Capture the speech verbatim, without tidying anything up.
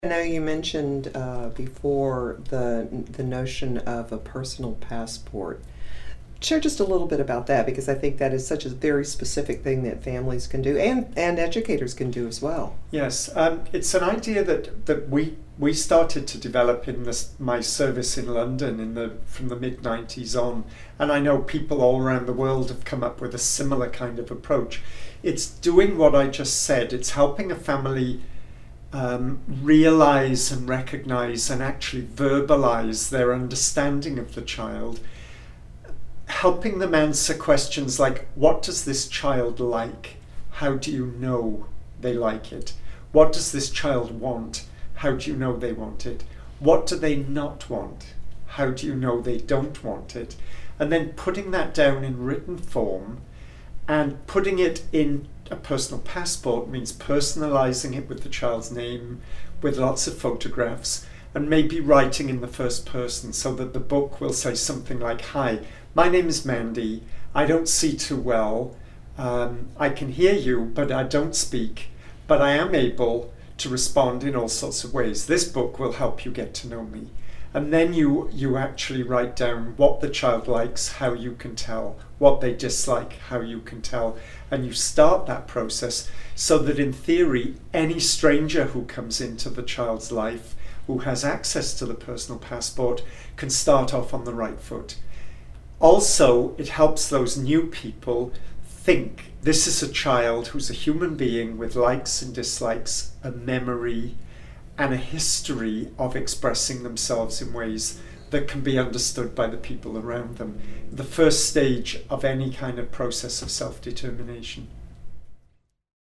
I know you mentioned uh, before the the notion of a personal passport. Share just a little bit about that because I think that is such a very specific thing that families can do and, and educators can do as well. Yes, um, it's an idea that, that we we started to develop in this, my service in London in the from the mid nineties on, and I know people all around the world have come up with a similar kind of approach. It's doing what I just said. It's helping a family um, realize and recognize and actually verbalize their understanding of the child, helping them answer questions like, what does this child like? How do you know they like it? What does this child want? How do you know they want it? What do they not want? How do you know they don't want it? And then putting that down in written form and putting it in a personal passport means personalizing it with the child's name, with lots of photographs, and maybe writing in the first person so that the book will say something like, hi, my name is Mandy, I don't see too well, um, I can hear you but I don't speak, but I am able to respond in all sorts of ways. This book will help you get to know me. And then you, you actually write down what the child likes, how you can tell, what they dislike, how you can tell, and you start that process so that in theory any stranger who comes into the child's life who has access to the personal passport can start off on the right foot. Also, it helps those new people think this is a child who's a human being with likes and dislikes, a memory, and a history of expressing themselves in ways that can be understood by the people around them. The first stage of any kind of process of self-determination.